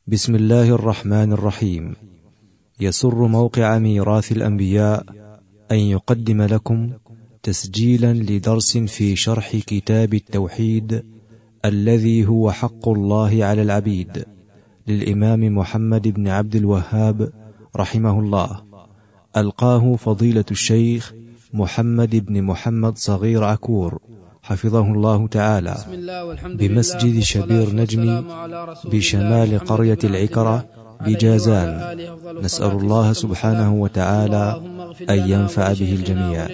بسم الله الرحمن الرحيم. يسر موقع ميراث الأنبياء أن يقدم لكم تسجيلا لدرس في شرح كتاب التوحيد الذي هو حق الله على العبيد للإمام محمد بن عبد الوهاب رحمه الله، ألقاه فضيلة الشيخ محمد بن محمد صغير عكور حفظه الله تعالى بمسجد شبير نجمي بشمال قرية العكرة بجازان. نسأل الله سبحانه وتعالى أن ينفع به الجميع.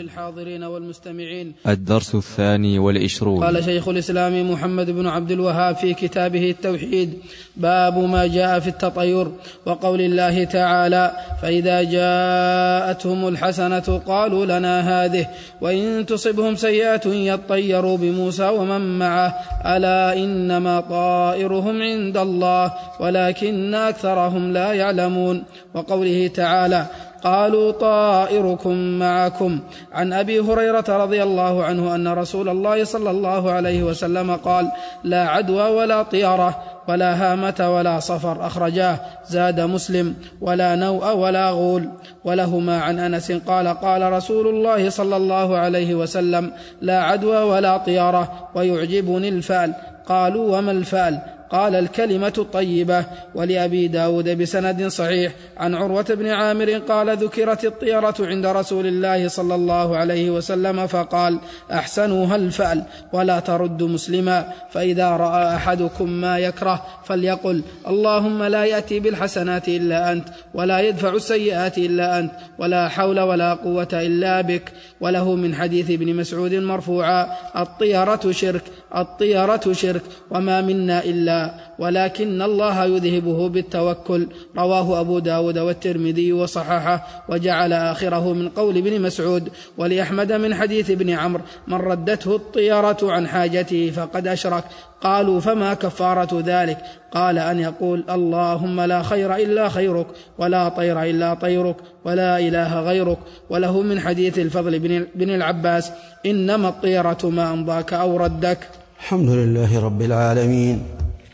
الدرس 22. قال شيخ الإسلام محمد بن عبد الوهاب في كتابه التوحيد: باب ما جاء في التطير، وقول الله تعالى: فإذا جاءتهم الحسنة قالوا لنا هذه وإن تصبهم سيئة يطيروا بموسى ومن معه ألا إنما طائرهم عند الله ولكن أكثرهم لا يعلمون. وقوله تعالى: قالوا طائركم معكم. عن أبي هريرة رضي الله عنه أن رسول الله صلى الله عليه وسلم قال: لا عدوى ولا طيرة ولا هامة ولا صفر. أخرجاه. زاد مسلم: ولا نوء ولا غول. ولهما عن أنس قال: قال رسول الله صلى الله عليه وسلم: لا عدوى ولا طيرة ويعجبني الفأل. قالوا: وما الفأل؟ قال: الكلمة الطيبة. ولأبي داود بسند صحيح عن عروة بن عامر قال: ذكرت الطيرة عند رسول الله صلى الله عليه وسلم فقال: أحسنوها الفأل ولا ترد مسلما، فإذا رأى أحدكم ما يكره فليقل: اللهم لا يأتي بالحسنات إلا أنت ولا يدفع السيئات إلا أنت ولا حول ولا قوة إلا بك. وله من حديث ابن مسعود مرفوعا: الطيرة شرك، الطيرة شرك وما منا إلا ولكن الله يذهبه بالتوكل. رواه أبو داود والترمذي وصححه وجعل آخره من قول ابن مسعود. ولأحمد من حديث ابن عمرو: من ردته الطيرة عن حاجته فقد أشرك. قالوا: فما كفارة ذلك؟ قال: أن يقول: اللهم لا خير إلا خيرك ولا طير إلا طيرك ولا إله غيرك. وله من حديث الفضل بن العباس: إنما الطيرة ما أمضاك أو ردك. الحمد لله رب العالمين،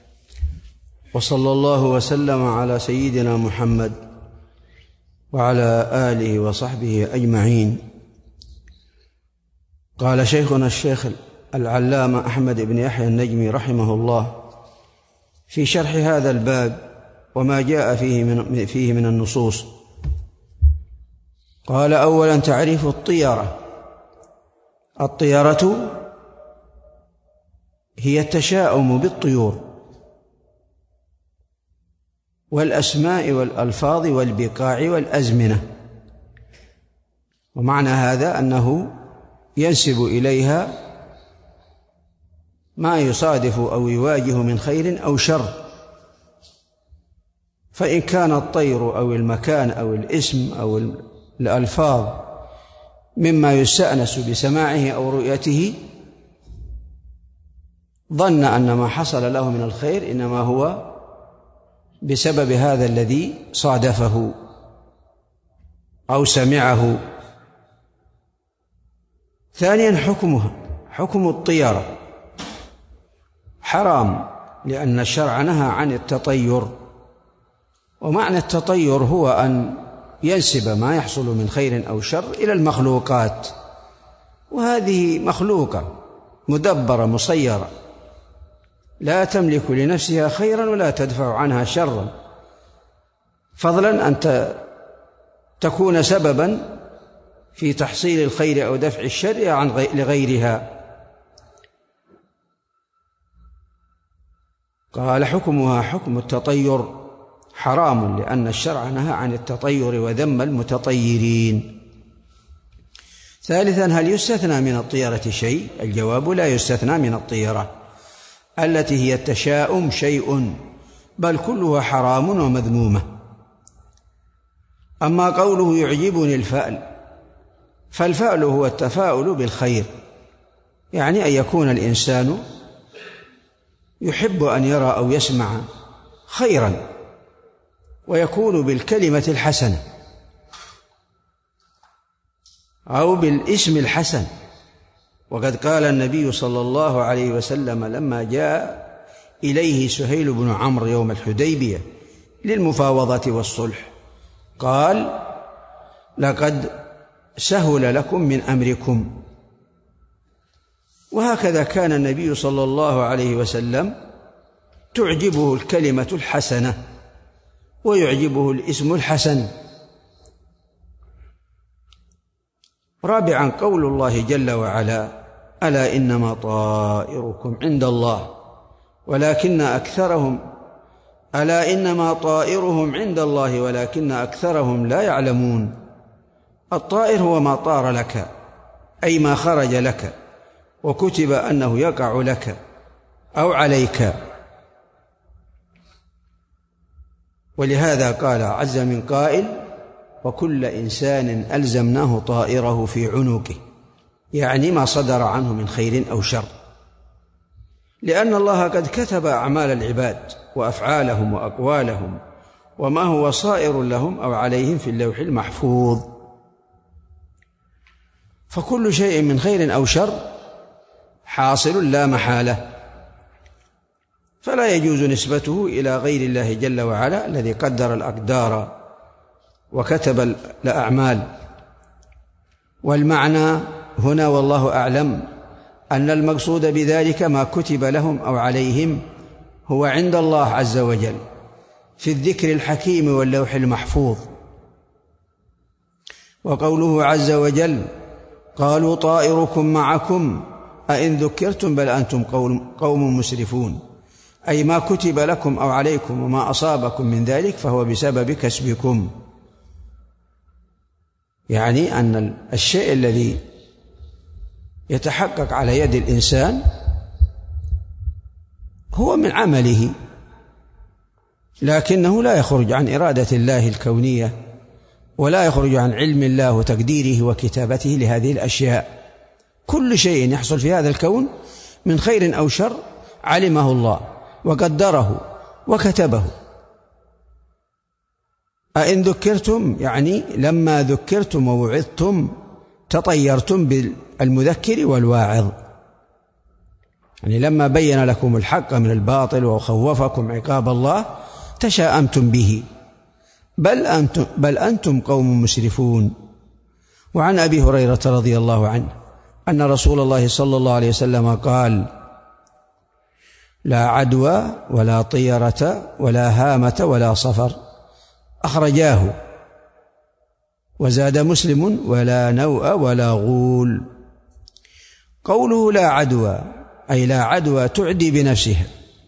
وصلى الله وسلم على سيدنا محمد وعلى آله وصحبه أجمعين. قال شيخنا الشيخ العلامة أحمد بن يحيى النجمي رحمه الله في شرح هذا الباب وما جاء فيه من النصوص، قال: أولا تعريف الطيرة. الطيرة هي التشاؤم بالطيور والأسماء والألفاظ والبقاع والأزمنة، ومعنى هذا أنه ينسب إليها ما يصادف أو يواجه من خير أو شر، فإن كان الطير أو المكان أو الاسم أو الألفاظ مما يستأنس بسماعه أو رؤيته ظن أن ما حصل له من الخير إنما هو بسبب هذا الذي صادفه أو سمعه. ثانيا حكمها، حكم الطيرة حرام، لأن الشرع نهى عن التطير. ومعنى التطير هو أن ينسب ما يحصل من خير أو شر إلى المخلوقات، وهذه مخلوقة مدبرة مسيرة لا تملك لنفسها خيرا ولا تدفع عنها شرا، فضلا أن تكون سببا في تحصيل الخير أو دفع الشر لغيرها. قال: حكمها حكم التطير حرام، لأن الشرع نهى عن التطير وذم المتطيرين. ثالثا، هل يستثنى من الطيرة شيء؟ الجواب: لا يستثنى من الطيرة التي هي التشاؤم شيء، بل كلها حرام ومذمومة. أما قوله يعجبني الفأل، فالفأل هو التفاؤل بالخير، يعني أن يكون الإنسان يحب أن يرى أو يسمع خيرا، ويكون بالكلمة الحسنة أو بالاسم الحسن. وقد قال النبي صلى الله عليه وسلم لما جاء إليه سهيل بن عمرو يوم الحديبية: للمفاوضة والصلح. قال: لقد سهل لكم من أمركم. وهكذا كان النبي صلى الله عليه وسلم تعجبه الكلمة الحسنة ويعجبه الاسم الحسن. رابعا قول الله جل وعلا: ألا إنما طائركم عند الله ولكن أكثرهم ألا إنما طائرهم عند الله ولكن أكثرهم لا يعلمون. الطائر هو ما طار لك، أي ما خرج لك وكتب أنه يقع لك أو عليك. ولهذا قال عز من قائل: وكل إنسان ألزمناه طائره في عنقه، يعني ما صدر عنه من خير أو شر، لأن الله قد كتب أعمال العباد وأفعالهم وأقوالهم وما هو صائر لهم أو عليهم في اللوح المحفوظ. فكل شيء من خير أو شر حاصل لا محالة، فلا يجوز نسبته إلى غير الله جل وعلا الذي قدر الأقدار وكتب الأعمال. والمعنى هنا والله أعلم أن المقصود بذلك ما كتب لهم أو عليهم هو عند الله عز وجل في الذكر الحكيم واللوح المحفوظ. وقوله عز وجل: قالوا طائركم معكم أئن ذكرتم بل أنتم قوم مسرفون، أي ما كتب لكم أو عليكم وما أصابكم من ذلك فهو بسبب كسبكم، يعني أن الشيء الذي يتحقق على يد الإنسان هو من عمله، لكنه لا يخرج عن إرادة الله الكونية ولا يخرج عن علم الله وتقديره وكتابته لهذه الأشياء. كل شيء يحصل في هذا الكون من خير أو شر علمه الله وقدره وكتبه. أئن ذكرتم يعني لما ذكرتم ووعظتم تطيرتم بالمذكر والواعظ، يعني لما بين لكم الحق من الباطل وخوفكم عقاب الله تشاءمتم به، بل أنتم قوم مسرفون. وعن أبي هريرة رضي الله عنه أن رسول الله صلى الله عليه وسلم قال: لا عدوى ولا طيرة ولا هامة ولا صفر، أخرجاه. وزاد مسلم: ولا نوء ولا غول. قوله لا عدوى أي لا عدوى تعدي بنفسها،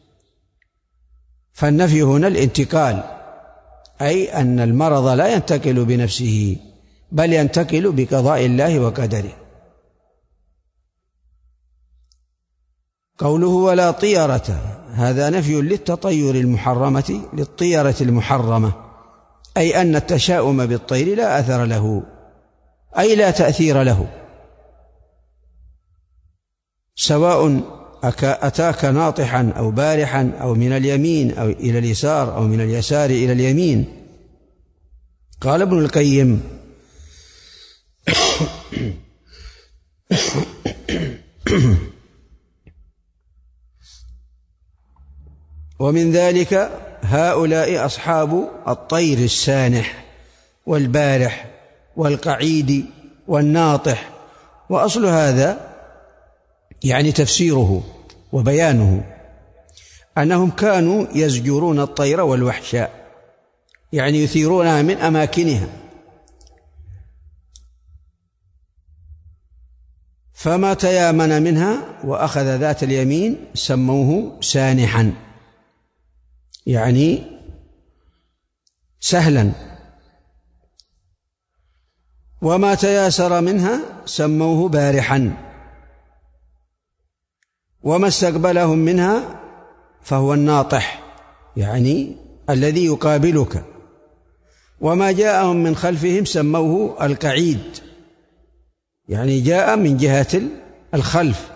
فالنفي هنا الانتقال، أي أن المرض لا ينتقل بنفسه بل ينتقل بقضاء الله وقدره. قوله ولا طيرة هذا نفي للتطير المحرمة للطيرة المحرمة، أي أن التشاؤم بالطير لا أثر له، أي لا تأثير له، سواء أتاك ناطحا أو بارحا أو من اليمين أو إلى اليسار أو من اليسار إلى اليمين. قال ابن القيم: ومن ذلك هؤلاء أصحاب الطير السانح والبارح والقعيد والناطح. وأصل هذا يعني تفسيره وبيانه أنهم كانوا يزجرون الطير والوحش، يعني يثيرونها من أماكنها، فما تيامن منها وأخذ ذات اليمين سموه سانحا، يعني سهلا، وما تياسر منها سموه بارحا، وما استقبلهم منها فهو الناطح، يعني الذي يقابلك، وما جاءهم من خلفهم سموه القعيد، يعني جاء من جهة الخلف.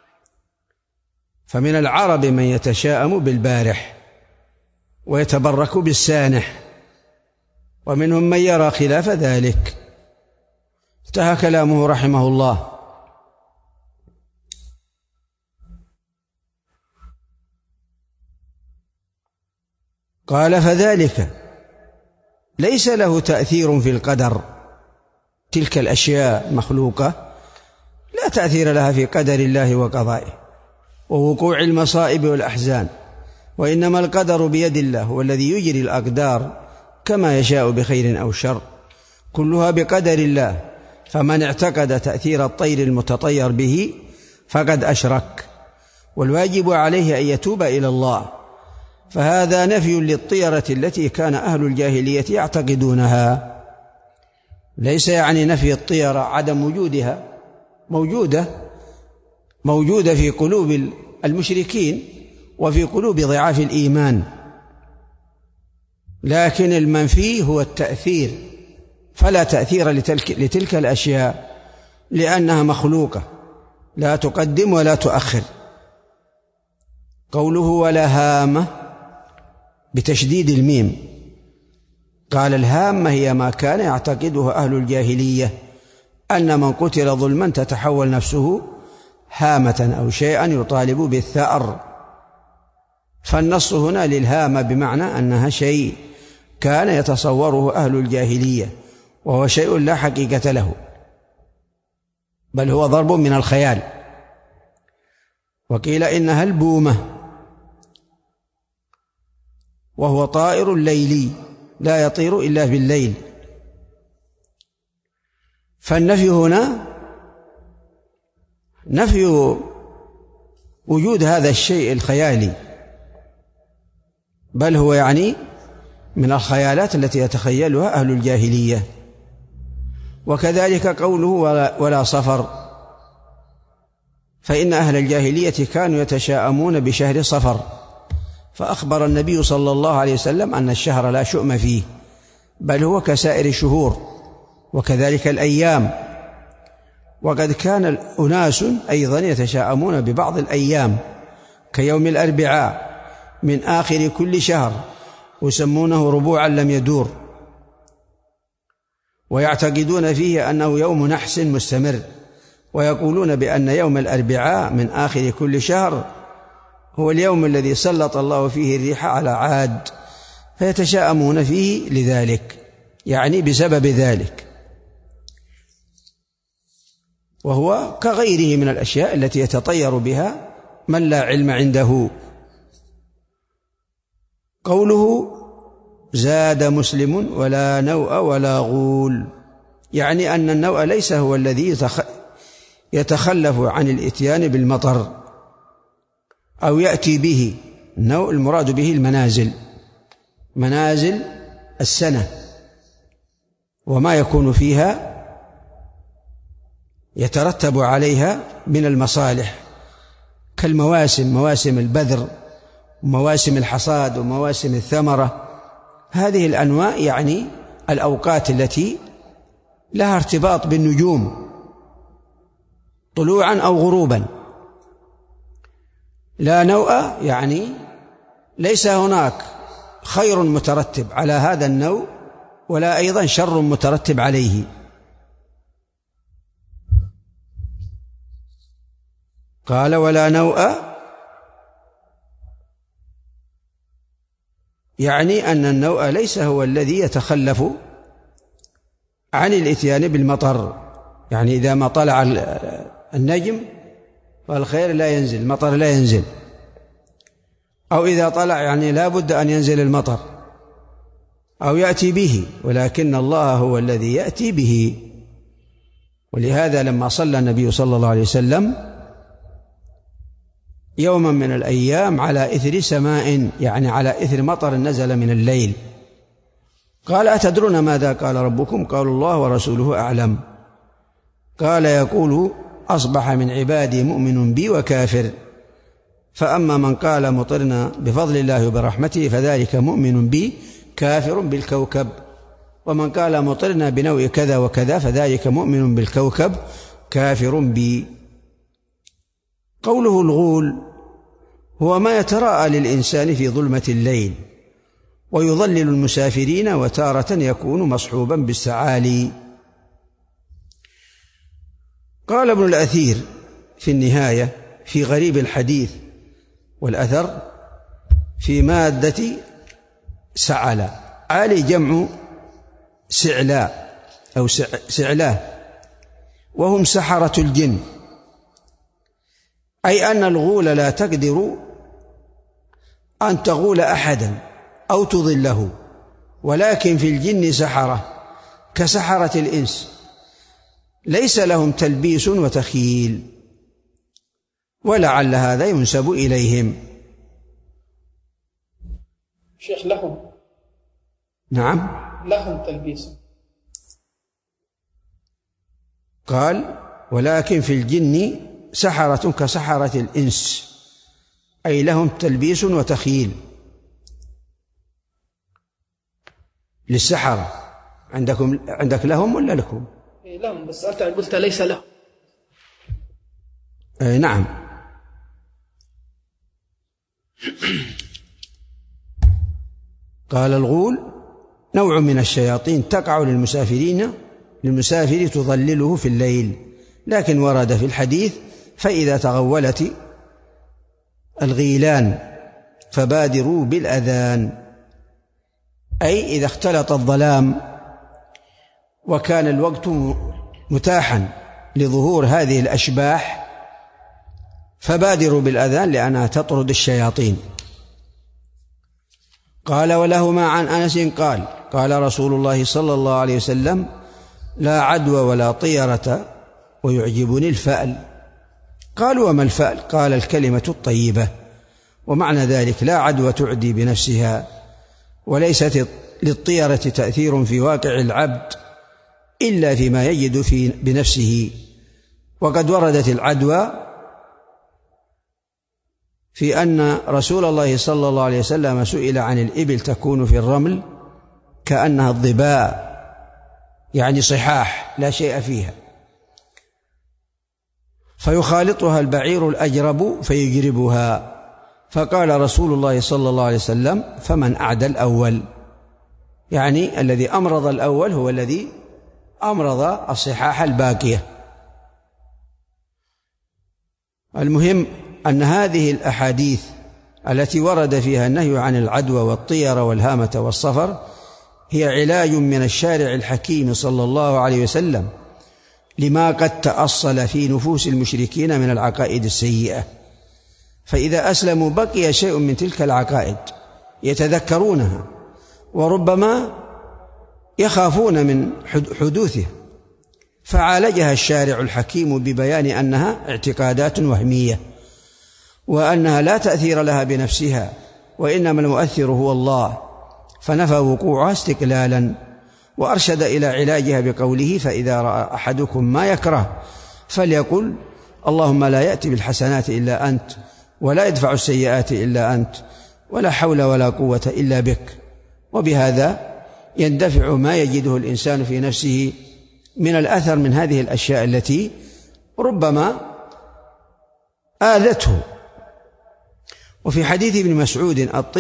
فمن العرب من يتشاءم بالبارح ويتبرك بالسانح، ومنهم من يرى خلاف ذلك. انتهى كلامه رحمه الله. قال فذلك ليس له تأثير في القدر. تلك الأشياء مخلوقة لا تأثير لها في قدر الله وقضائه ووقوع المصائب والأحزان، وإنما القدر بيد الله، هو الذي يجري الأقدار كما يشاء بخير أو شر، كلها بقدر الله. فمن اعتقد تأثير الطير المتطير به فقد أشرك، والواجب عليه أن يتوب إلى الله. فهذا نفي للطيرة التي كان أهل الجاهلية يعتقدونها، ليس يعني نفي الطيرة عدم وجودها، موجودة في قلوب المشركين وفي قلوب ضعاف الإيمان، لكن المنفي هو التأثير، فلا تأثير لتلك الأشياء لأنها مخلوقة لا تقدم ولا تؤخر. قوله ولا هامة بتشديد الميم، قال الهامة هي ما كان يعتقده أهل الجاهلية أن من قتل ظلما تتحول نفسه هامة أو شيئا يطالب بالثأر، فالنص هنا للهامة بمعنى أنها شيء كان يتصوره أهل الجاهلية وهو شيء لا حقيقة له، بل هو ضرب من الخيال. وقيل إنها البومة، وهو طائر ليلي لا يطير إلا بالليل. فالنفي هنا نفي وجود هذا الشيء الخيالي، بل هو يعني من الخيالات التي يتخيلها أهل الجاهلية. وكذلك قوله ولا صفر، فإن أهل الجاهلية كانوا يتشاءمون بشهر صفر، فأخبر النبي صلى الله عليه وسلم أن الشهر لا شؤم فيه، بل هو كسائر الشهور، وكذلك الأيام. وقد كان أناس أيضا يتشاءمون ببعض الأيام كيوم الأربعاء من آخر كل شهر، ويسمونه ربوعا لم يدور، ويعتقدون فيه أنه يوم نحس مستمر، ويقولون بأن يوم الأربعاء من آخر كل شهر هو اليوم الذي سلط الله فيه الريح على عاد، فيتشاءمون فيه لذلك، يعني بسبب ذلك، وهو كغيره من الأشياء التي يتطير بها من لا علم عنده. قوله زاد مسلم ولا نوء ولا غول، يعني أن النوء ليس هو الذي يتخلف عن الإتيان بالمطر أو يأتي به. النوء المراد به المنازل، منازل السنة وما يكون فيها يترتب عليها من المصالح، كالمواسم، مواسم البذر ومواسم الحصاد ومواسم الثمرة. هذه الأنواع يعني الأوقات التي لها ارتباط بالنجوم طلوعا أو غروبا. لا نوء يعني ليس هناك خير مترتب على هذا النوء ولا أيضا شر مترتب عليه. قال ولا نوء يعني أن النوء ليس هو الذي يتخلف عن الإتيان بالمطر، يعني إذا ما طلع النجم فالخير لا ينزل، المطر لا ينزل، أو إذا طلع يعني لا بد أن ينزل المطر أو يأتي به، ولكن الله هو الذي يأتي به. ولهذا لما صلى النبي صلى الله عليه وسلم يوما من الأيام على إثر سماء، يعني على إثر مطر نزل من الليل، قال أتدرون ماذا قال ربكم؟ قالوا الله ورسوله أعلم. قال يقول أصبح من عبادي مؤمن بي وكافر، فأما من قال مطرنا بفضل الله وبرحمته فذلك مؤمن بي كافر بالكوكب، ومن قال مطرنا بنوع كذا وكذا فذلك مؤمن بالكوكب كافر بي. قوله الغول هو ما يتراءى للإنسان في ظلمة الليل ويضلل المسافرين، وتارة يكون مصحوبا بالسعالي. قال ابن الأثير في النهاية في غريب الحديث والأثر في مادة سعل. عالي جمع سعلاء أو سعلاه، وهم سحرة الجن، أي أن الغول لا تقدر أن تغول أحدا أو تضله، ولكن في الجن سحرة كسحرة الإنس ليس لهم تلبيس وتخييل، ولعل هذا ينسب إليهم. شيخ لهم، نعم لهم تلبيس. قال ولكن في الجن سحرة كسحرة الإنس، أي لهم تلبيس وتخييل. للسحرة عندك لهم ولا لكم؟ لهم، بس أنت قلت ليس لهم. نعم. قال الغول نوع من الشياطين تقع للمسافر تظلله في الليل، لكن ورد في الحديث فإذا تغولت الغيلان فبادروا بالأذان، أي إذا اختلط الظلام وكان الوقت متاحا لظهور هذه الأشباح فبادروا بالأذان لأنها تطرد الشياطين. قال ولهما عن أنس قال قال رسول الله صلى الله عليه وسلم لا عدوى ولا طيرة ويعجبني الفأل. قالوا وما الفأل؟ قال الكلمة الطيبة، ومعنى ذلك لا عدوى تعدي بنفسها، وليست للطيرة تأثير في واقع العبد إلا فيما يجد بنفسه. وقد وردت العدوى في أن رسول الله صلى الله عليه وسلم سئل عن الإبل تكون في الرمل كأنها الضباء، يعني صحاح لا شيء فيها، فيخالطها البعير الأجرب فيجربها، فقال رسول الله صلى الله عليه وسلم فمن أعدى الأول، يعني الذي أمرض الأول هو الذي أمرض الصحاح الباقية. المهم أن هذه الأحاديث التي ورد فيها النهي عن العدوى والطيرة والهامة والصفر هي علاج من الشارع الحكيم صلى الله عليه وسلم لما قد تأصل في نفوس المشركين من العقائد السيئة، فإذا أسلموا بقي شيء من تلك العقائد يتذكرونها وربما يخافون من حدوثه، فعالجها الشارع الحكيم ببيان أنها اعتقادات وهمية، وأنها لا تأثير لها بنفسها، وإنما المؤثر هو الله، فنفى وقوعها استقلالا، وأرشد إلى علاجها بقوله فإذا رأى أحدكم ما يكره فليقل اللهم لا يأتي بالحسنات إلا أنت ولا يدفع السيئات إلا أنت ولا حول ولا قوة إلا بك. وبهذا يندفع ما يجده الإنسان في نفسه من الأثر من هذه الأشياء التي ربما آذته. وفي حديث ابن مسعود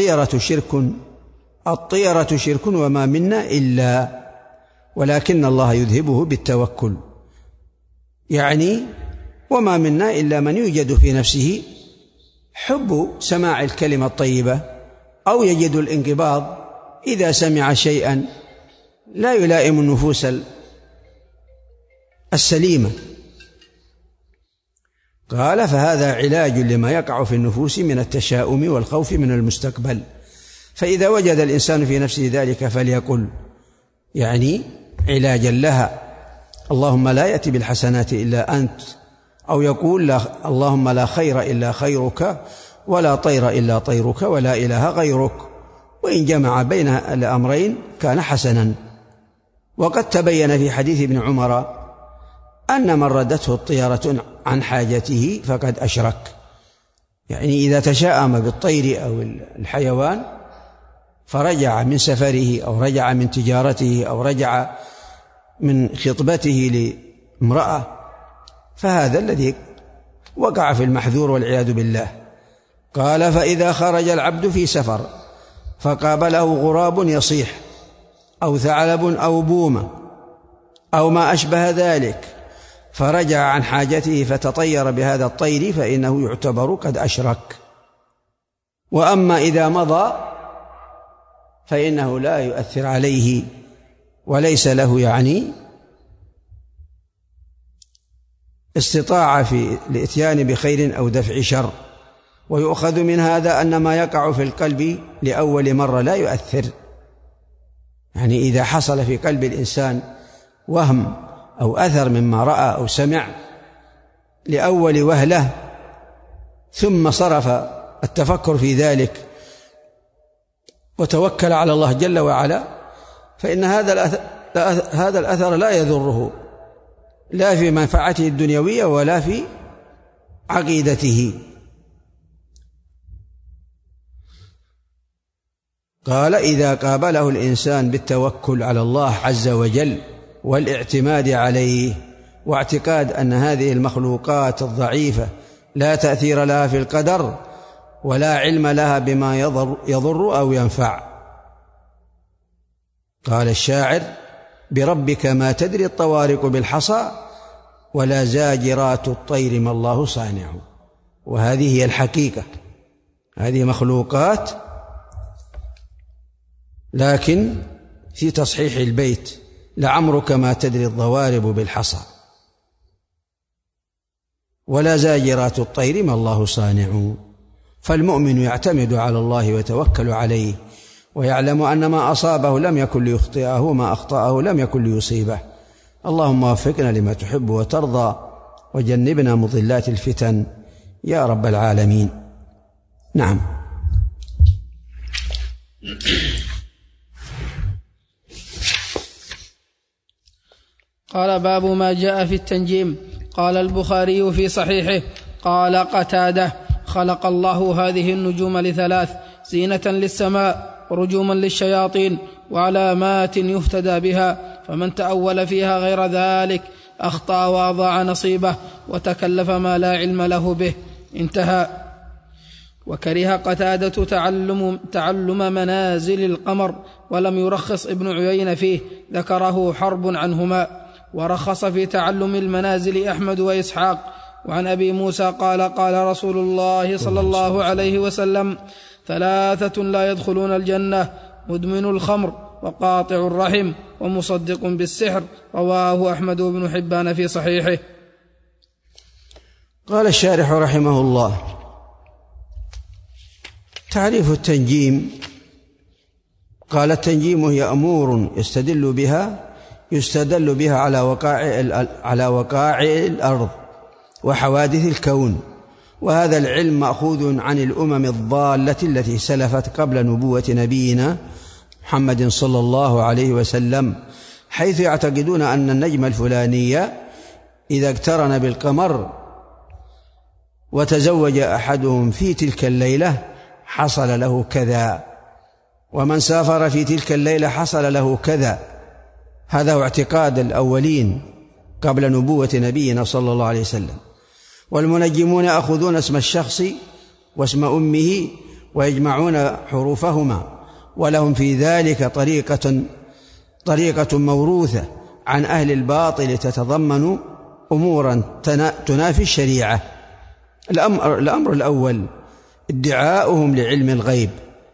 الطيرة شرك وما منا إلا ولكن الله يذهبه بالتوكل، يعني وما منا إلا من يوجد في نفسه حب سماع الكلمة الطيبة أو يجد الانقباض إذا سمع شيئا لا يلائم النفوس السليمة. قال فهذا علاج لما يقع في النفوس من التشاؤم والخوف من المستقبل، فإذا وجد الإنسان في نفسه ذلك فليقل، يعني علاجا لها، اللهم لا يأتي بالحسنات إلا أنت، أو يقول اللهم لا خير إلا خيرك ولا طير إلا طيرك ولا إله غيرك، وإن جمع بين الأمرين كان حسنا. وقد تبين في حديث ابن عمر أن من ردته الطيرة عن حاجته فقد أشرك، يعني إذا تشاءم بالطير أو الحيوان فرجع من سفره أو رجع من تجارته أو رجع من خطبته لامرأة فهذا الذي وقع في المحذور والعياذ بالله. قال فإذا خرج العبد في سفر فقابله غراب يصيح أو ثعلب أو بومة أو ما أشبه ذلك فرجع عن حاجته فتطير بهذا الطير فإنه يعتبر قد أشرك. وأما إذا مضى فإنه لا يؤثر عليه وليس له استطاعة في الإتيان بخير أو دفع شر. ويؤخذ من هذا أن ما يقع في القلب لأول مرة لا يؤثر، إذا حصل في قلب الإنسان وهم أو أثر مما رأى أو سمع لأول وهلة ثم صرف التفكر في ذلك وتوكل على الله جل وعلا، فإن هذا الأثر لا يضره لا في منفعته الدنيوية ولا في عقيدته. قال: إذا قابله الإنسان بالتوكل على الله عز وجل والاعتماد عليه واعتقاد أن هذه المخلوقات الضعيفة لا تأثير لها في القدر ولا علم لها بما يضر أو ينفع. قال الشاعر: بربك ما تدري الطوارق بالحصى ولا زاجرات الطير ما الله صانع. وهذه هي الحقيقة، هذه مخلوقات، لكن في تصحيح البيت: لعمرك ما تدري الضوارب بالحصى ولا زاجرات الطير ما الله صانع. فالمؤمن يعتمد على الله ويتوكل عليه ويعلم أن ما أصابه لم يكن ليخطئه وما أخطأه لم يكن ليصيبه. اللهم وفقنا لما تحب وترضى وجنبنا مضلات الفتن يا رب العالمين. نعم. قال: باب ما جاء في التنجيم. قال البخاري في صحيحه: قال قتادة: خلق الله هذه النجوم لثلاث: زينة للسماء، ورجوما للشياطين، وعلامات يهتدى بها، فمن تأول فيها غير ذلك أخطأ وأضاع نصيبه وتكلف ما لا علم له به. انتهى. وكره قتادة تعلم منازل القمر، ولم يرخص ابن عيينة فيه، ذكره حرب عنهما. ورخص في تعلم المنازل أحمد وإسحاق. وعن أبي موسى قال: قال رسول الله صلى الله عليه وسلم: ثلاثة لا يدخلون الجنة: مدمن الخمر، وقاطع الرحم، ومصدق بالسحر. رواه أحمد بن حبان في صحيحه. قال الشارح رحمه الله: تعريف التنجيم. قال: التنجيم هي أمور يستدل بها على وقائع الأرض وحوادث الكون. وهذا العلم مأخوذ عن الأمم الضالة التي سلفت قبل نبوة نبينا محمد صلى الله عليه وسلم، حيث يعتقدون أن النجم الفلاني إذا اقترن بالقمر وتزوج أحدهم في تلك الليلة حصل له كذا، ومن سافر في تلك الليلة حصل له كذا. هذا هو اعتقاد الأولين قبل نبوة نبينا صلى الله عليه وسلم. والمنجمون يأخذون اسم الشخص واسم أمه ويجمعون حروفهما، ولهم في ذلك طريقة موروثة عن أهل الباطل تتضمن أمورا تنافي الشريعة. الأمر الأول: ادعاؤهم لعلم الغيب،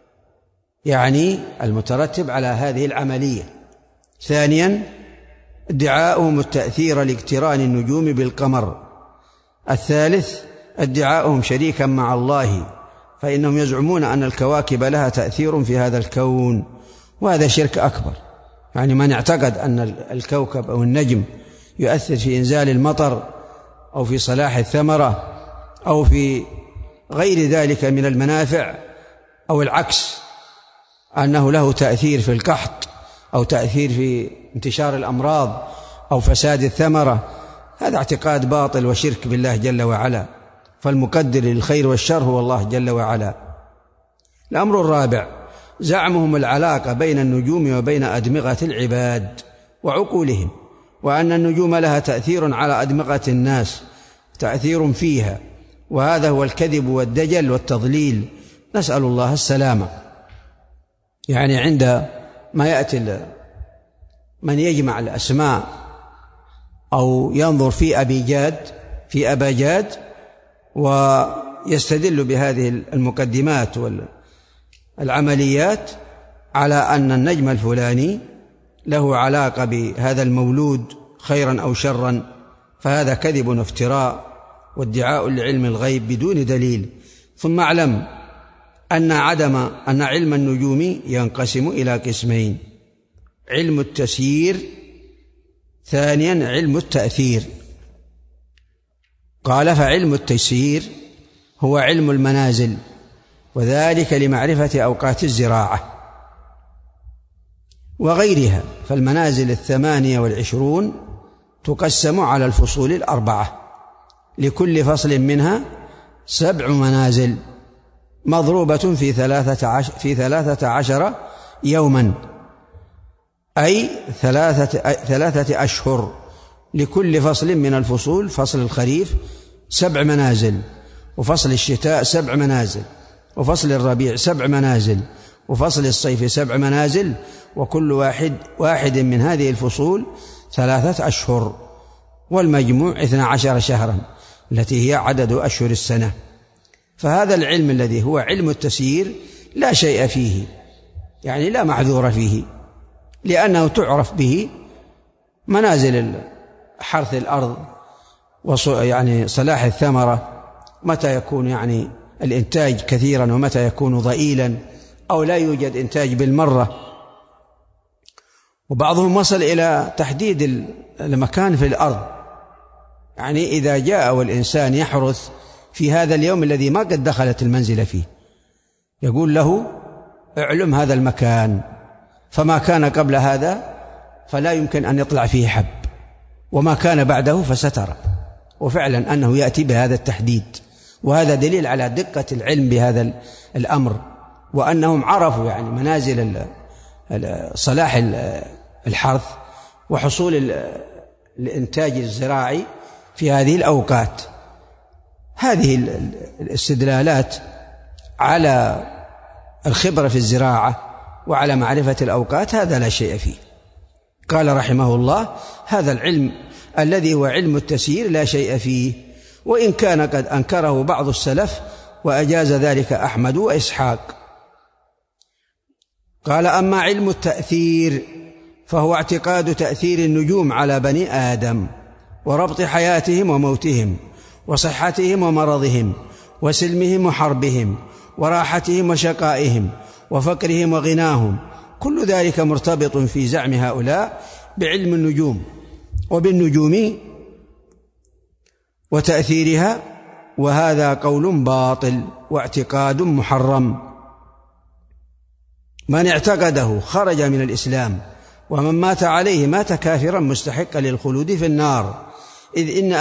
المترتب على هذه العملية. ثانيا: ادعاؤهم التأثير لاقتران النجوم بالقمر. الثالث: ادعاؤهم شريكا مع الله، فإنهم يزعمون أن الكواكب لها تأثير في هذا الكون، وهذا شرك أكبر. من اعتقد أن الكوكب أو النجم يؤثر في إنزال المطر أو في صلاح الثمرة أو في غير ذلك من المنافع، أو العكس أنه له تأثير في القحط أو تأثير في انتشار الأمراض أو فساد الثمرة، هذا اعتقاد باطل وشرك بالله جل وعلا. فالمقدر للخير والشر هو الله جل وعلا. الأمر الرابع: زعمهم العلاقة بين النجوم وبين أدمغة العباد وعقولهم، وأن النجوم لها تأثير على أدمغة الناس، تأثير فيها، وهذا هو الكذب والدجل والتضليل، نسأل الله السلامة. عند ما يأتي من يجمع الأسماء أو ينظر في أباجاد ويستدل بهذه المقدمات والعمليات على أن النجم الفلاني له علاقة بهذا المولود خيرا أو شرا، فهذا كذب وافتراء وادعاء لعلم الغيب بدون دليل. ثم اعلم أن علم النجوم ينقسم إلى قسمين: علم التسيير، ثانيا علم التأثير. قال: فعلم التسيير هو علم المنازل، وذلك لمعرفة أوقات الزراعة وغيرها. فالمنازل 28 تقسم على الفصول 4، لكل فصل منها 7 منازل مضروبة في 13 يوما، أي 3 أشهر. لكل فصل من الفصول، فصل الخريف 7 منازل، وفصل الشتاء 7 منازل، وفصل الربيع 7 منازل، وفصل الصيف 7 منازل، وكل واحد من هذه الفصول 3 أشهر، والمجموع 12 شهرا التي هي عدد أشهر السنة. فهذا العلم الذي هو علم التسيير لا شيء فيه، يعني لا معذور فيه، لأنه تعرف به منازل حرث الأرض يعني صلاح الثمرة، متى يكون يعني الإنتاج كثيرا ومتى يكون ضئيلا أو لا يوجد إنتاج بالمرة. وبعضهم وصل إلى تحديد المكان في الأرض، يعني إذا جاء والإنسان يحرث في هذا اليوم الذي ما قد دخلت المنزل فيه، يقول له: اعلم هذا المكان، فما كان قبل هذا فلا يمكن أن يطلع فيه حب، وما كان بعده فسترى. وفعلا أنه يأتي بهذا التحديد، وهذا دليل على دقة العلم بهذا الأمر، وأنهم عرفوا يعني منازل صلاح الحرث وحصول الإنتاج الزراعي في هذه الأوقات. هذه الاستدلالات على الخبرة في الزراعة وعلى معرفة الأوقات هذا لا شيء فيه. قال رحمه الله: هذا العلم الذي هو علم التسيير لا شيء فيه، وإن كان قد أنكره بعض السلف وأجاز ذلك أحمد وإسحاق. قال: أما علم التأثير فهو اعتقاد تأثير النجوم على بني آدم، وربط حياتهم وموتهم، وصحتهم ومرضهم، وسلمهم وحربهم، وراحتهم وشقائهم، وفقرهم وغناهم. كل ذلك مرتبط في زعم هؤلاء بعلم النجوم وبالنجوم وتأثيرها، وهذا قول باطل واعتقاد محرم. من اعتقده خرج من الإسلام، ومن مات عليه مات كافرا مستحقا للخلود في النار، إذ إن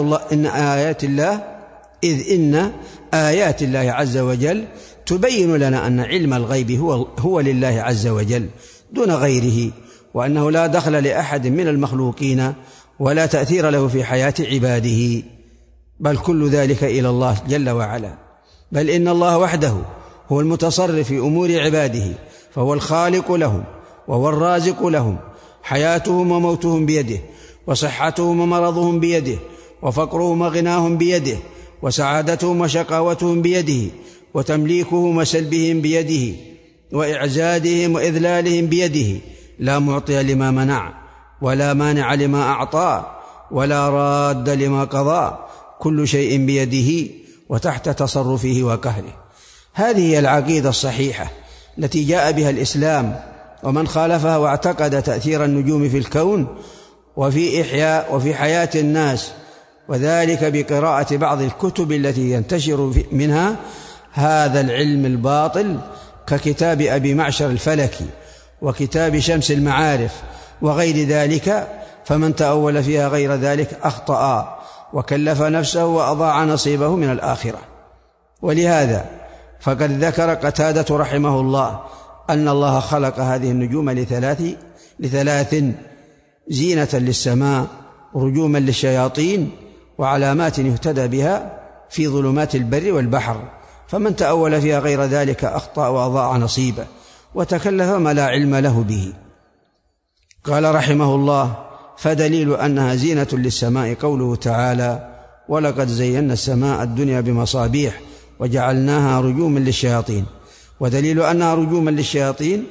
آيات الله عز وجل تبين لنا أن علم الغيب هو لله عز وجل دون غيره، وأنه لا دخل لأحد من المخلوقين ولا تأثير له في حياة عباده، بل كل ذلك إلى الله جل وعلا. بل إن الله وحده هو المتصرف في أمور عباده، فهو الخالق لهم وهو الرازق لهم، حياتهم وموتهم بيده، وصحتهم ومرضهم بيده، وفقرهم وغناهم بيده، وسعادتهم وشقاوتهم بيده، وتمليكهم وسلبهم بيده، وإعزازهم وإذلالهم بيده، لا معطي لما منع ولا مانع لما أعطى ولا راد لما قضى، كل شيء بيده وتحت تصرفه وقهره. هذه هي العقيدة الصحيحة التي جاء بها الإسلام، ومن خالفها واعتقد تأثير النجوم في الكون وفي حياة الناس، وذلك بقراءة بعض الكتب التي ينتشر منها هذا العلم الباطل، ككتاب أبي معشر الفلكي وكتاب شمس المعارف وغير ذلك، فمن تأول فيها غير ذلك أخطأ وكلف نفسه وأضاع نصيبه من الآخرة. ولهذا فقد ذكر قتادة رحمه الله أن الله خلق هذه النجوم لثلاث: زينة للسماء، رجوما للشياطين، وعلامات يهتدى بها في ظلمات البر والبحر، فمن تأول فيها غير ذلك أخطأ وأضاع نصيبه وتكلف ما لا علم له به. قال رحمه الله: فدليل أنها زينة للسماء قوله تعالى: ولقد زينا السماء الدنيا بمصابيح وجعلناها رجوما للشياطين. ودليل أنها رجوما للشياطين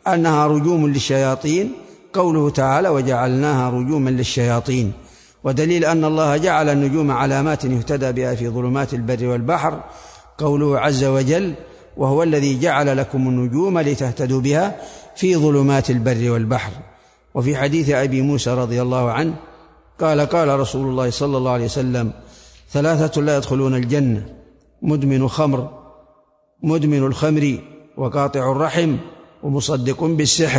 أنها رجوم للشياطين قوله تعالى وجعلناها رجوما للشياطين، ودليل أن الله جعل النجوم علامات يهتدى بها في ظلمات البر والبحر قوله عز وجل وهو الذي جعل لكم النجوم لتهتدوا بها في ظلمات البر والبحر. وفي حديث أبي موسى رضي الله عنه قال رسول الله صلى الله عليه وسلم 3 لا يدخلون الجنة: مدمن الخمر وقاطع الرحم ومصدق بالسحر.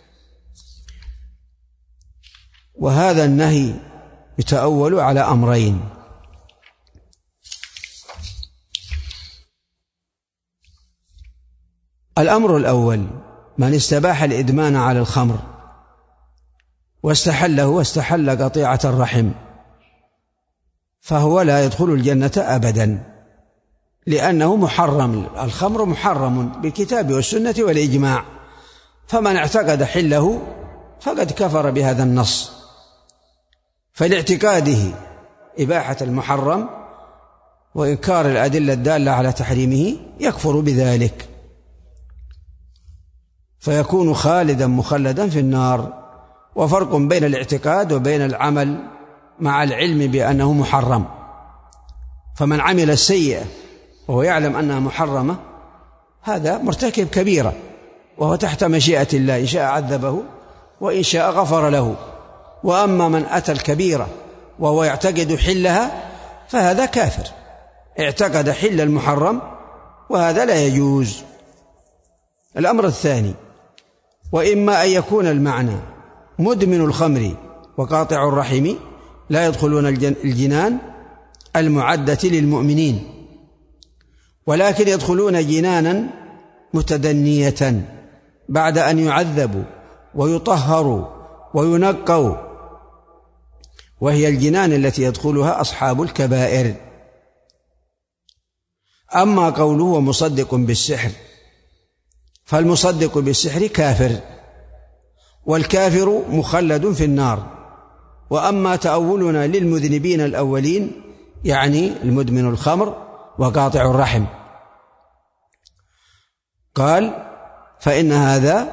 وهذا النهي يتأول على أمرين: الأمر الأول من استباح الإدمان على الخمر واستحل قطيعة الرحم فهو لا يدخل الجنة أبدا، لأنه محرم. الخمر محرم بالكتاب والسنة والإجماع، فمن اعتقد حله فقد كفر بهذا النص. فلاعتقاده إباحة المحرم وإنكار الأدلة الدالة على تحريمه يكفر بذلك، فيكون خالدا مخلدا في النار. وفرق بين الاعتقاد وبين العمل مع العلم بأنه محرم. فمن عمل السيئة وهو يعلم أنها محرمة هذا مرتكب كبيرة، وهو تحت مشيئة الله، إن شاء عذبه وإن شاء غفر له. وأما من أتى الكبيرة وهو يعتقد حلها فهذا كافر، اعتقد حل المحرم، وهذا لا يجوز. الأمر الثاني: وإما أن يكون المعنى مدمن الخمر وقاطع الرحم لا يدخلون الجنان المعدة للمؤمنين، ولكن يدخلون جنانا متدنية بعد أن يعذبوا ويطهروا وينقوا، وهي الجنان التي يدخلها أصحاب الكبائر. أما قوله مصدق بالسحر فالمصدق بالسحر كافر، والكافر مخلد في النار. وأما تأولنا للمذنبين الأولين يعني المدمن الخمر وقاطع الرحم قال فإن هذا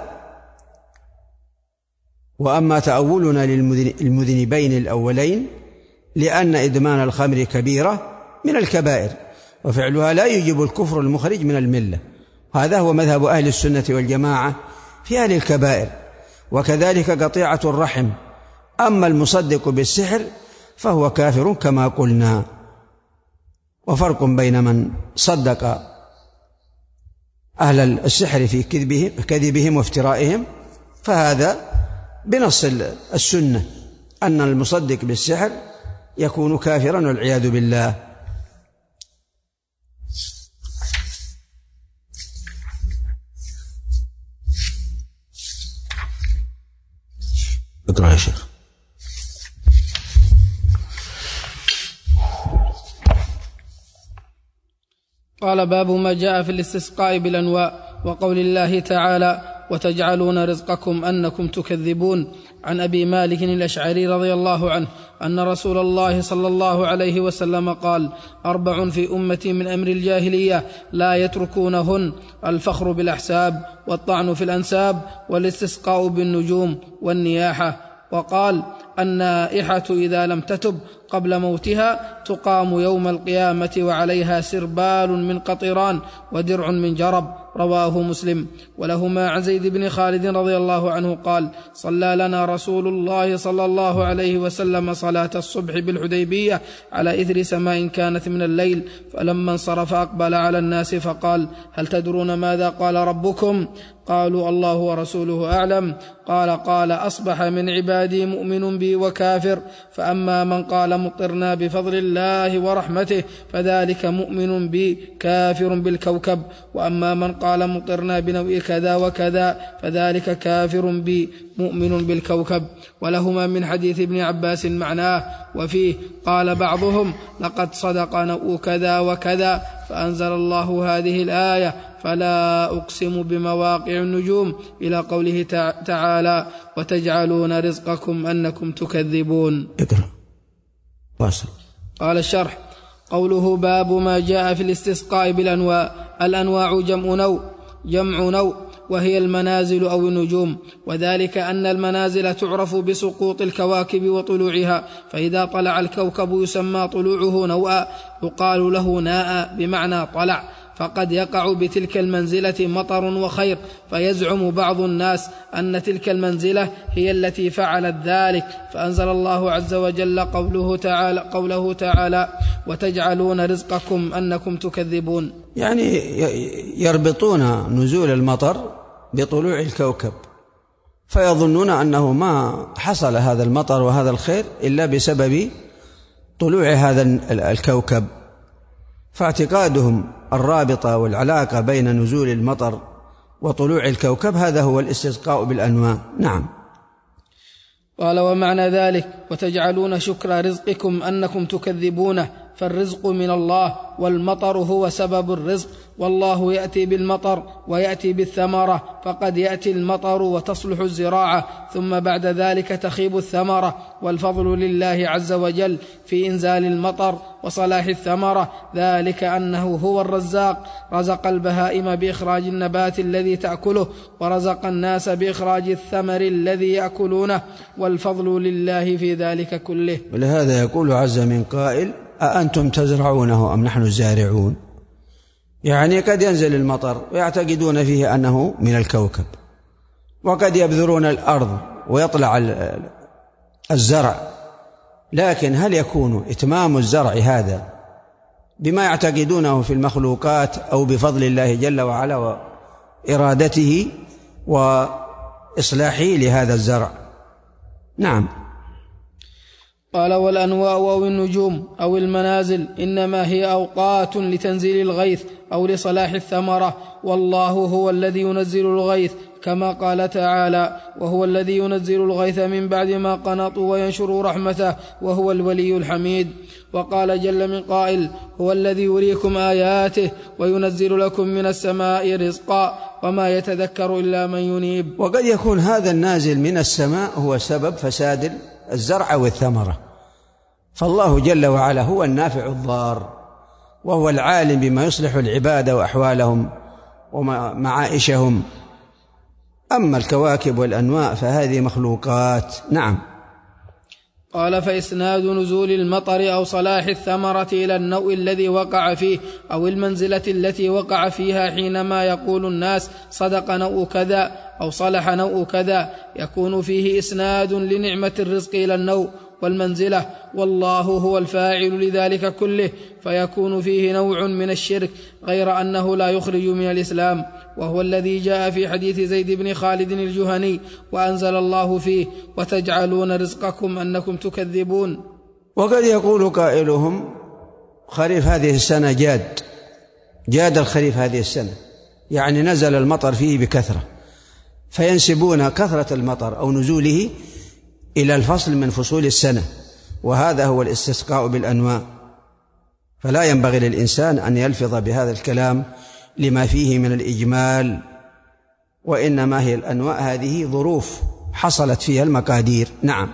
وأما تأولنا للمذنبين الأولين لأن إدمان الخمر كبيرة من الكبائر، وفعلها لا يجب الكفر المخرج من الملة. هذا هو مذهب أهل السنة والجماعة في أهل الكبائر. وكذلك قطيعة الرحم. أما المصدق بالسحر فهو كافر كما قلنا. وفرق بين من صدق أهل السحر في كذبهم وافترائهم، فهذا بنص السنة أن المصدق بالسحر يكون كافرا والعياذ بالله. اقرأ يا شيخ. قال باب ما جاء في الاستسقاء بالأنواء وقول الله تعالى وتجعلون رزقكم أنكم تكذبون. عن أبي مالك الأشعري رضي الله عنه أن رسول الله صلى الله عليه وسلم قال 4 في أمتي من أمر الجاهلية لا يتركونهن: الفخر بالأحساب، والطعن في الأنساب، والاستسقاء بالنجوم، والنياحة. وقال النائحة إذا لم تتب قبل موتها تقام يوم القيامة وعليها سربال من قطران ودرع من جرب. رواه مسلم. ولهما عن زيد بن خالد رضي الله عنه قال صلى لنا رسول الله صلى الله عليه وسلم صلاة الصبح بالحديبية على إثر سماء كانت من الليل، فلما انصرف أقبل على الناس فقال هل تدرون ماذا قال ربكم؟ قالوا الله ورسوله أعلم. قال أصبح من عبادي مؤمن بي وكافر، فأما من قال مطرنا بفضل الله ورحمته فذلك مؤمن بي كافر بالكوكب، وأما من قال مطرنا بنوء كذا وكذا فذلك كافر بي مؤمن بالكوكب. ولهما من حديث ابن عباس معناه، وفيه قال بعضهم لقد صدق نوء كذا وكذا، فأنزل الله هذه الآية فلا أقسم بمواقع النجوم إلى قوله تعالى وتجعلون رزقكم أنكم تكذبون. قال الشرح قوله باب ما جاء في الاستسقاء بالأنواع. الأنواع جمع نوع، وهي المنازل أو النجوم، وذلك أن المنازل تعرف بسقوط الكواكب وطلوعها، فإذا طلع الكوكب يسمى طلوعه نوءا، يقال له ناء بمعنى طلع، فقد يقع بتلك المنزلة مطر وخير، فيزعم بعض الناس أن تلك المنزلة هي التي فعلت ذلك، فأنزل الله عز وجل قوله تعالى وتجعلون رزقكم أنكم تكذبون. يعني يربطون نزول المطر بطلوع الكوكب، فيظنون أنه ما حصل هذا المطر وهذا الخير إلا بسبب طلوع هذا الكوكب، فاعتقادهم الرابطة والعلاقة بين نزول المطر وطلوع الكوكب هذا هو الاستسقاء بالأنواع. نعم. قال ومعنى ذلك وتجعلون شكر رزقكم أنكم تكذبونه، فالرزق من الله والمطر هو سبب الرزق، والله يأتي بالمطر ويأتي بالثمرة، فقد يأتي المطر وتصلح الزراعة، ثم بعد ذلك تخيب الثمرة، والفضل لله عز وجل في إنزال المطر وصلاح الثمرة، ذلك أنه هو الرزاق، رزق البهائم بإخراج النبات الذي تأكله، ورزق الناس بإخراج الثمر الذي يأكلونه، والفضل لله في ذلك كله. ولهذا يقول عز من قائل أأنتم تزرعونه أم نحن الزارعون؟ يعني قد ينزل المطر ويعتقدون فيه أنه من الكوكب، وقد يبذرون الأرض ويطلع الزرع، لكن هل يكون إتمام الزرع هذا بما يعتقدونه في المخلوقات أو بفضل الله جل وعلا وإرادته وإصلاحه لهذا الزرع؟ نعم. قال والأنواء أو النجوم أو المنازل إنما هي أوقات لتنزيل الغيث أو لصلاح الثمرة، والله هو الذي ينزل الغيث، كما قال تعالى وهو الذي ينزل الغيث من بعد ما قنطوا وينشر رحمته وهو الولي الحميد. وقال جل من قائل هو الذي يريكم آياته وينزل لكم من السماء رزقا وما يتذكر إلا من ينيب. وقد يكون هذا النازل من السماء هو سبب فساد الزرع والثمرة، فالله جل وعلا هو النافع الضار، وهو العالم بما يصلح العباد وأحوالهم ومعائشهم. أما الكواكب والأنواء فهذه مخلوقات. نعم. قال فإسناد نزول المطر أو صلاح الثمرة إلى النوء الذي وقع فيه أو المنزلة التي وقع فيها، حينما يقول الناس صدق نوء كذا أو صلح نوء كذا، يكون فيه إسناد لنعمة الرزق إلى النوء والمنزلة، والله هو الفاعل لذلك كله، فيكون فيه نوع من الشرك غير أنه لا يخرج من الإسلام، وهو الذي جاء في حديث زيد بن خالد الجهني وأنزل الله فيه وتجعلون رزقكم أنكم تكذبون. وقد يقول قائلهم خريف هذه السنة جاد الخريف هذه السنة، يعني نزل المطر فيه بكثرة، فينسبون كثرة المطر أو نزوله إلى الفصل من فصول السنة، وهذا هو الاستسقاء بالأنواع. فلا ينبغي للإنسان أن يلفظ بهذا الكلام لما فيه من الإجمال، وإنما هي الأنواع هذه ظروف حصلت فيها المقادير. نعم.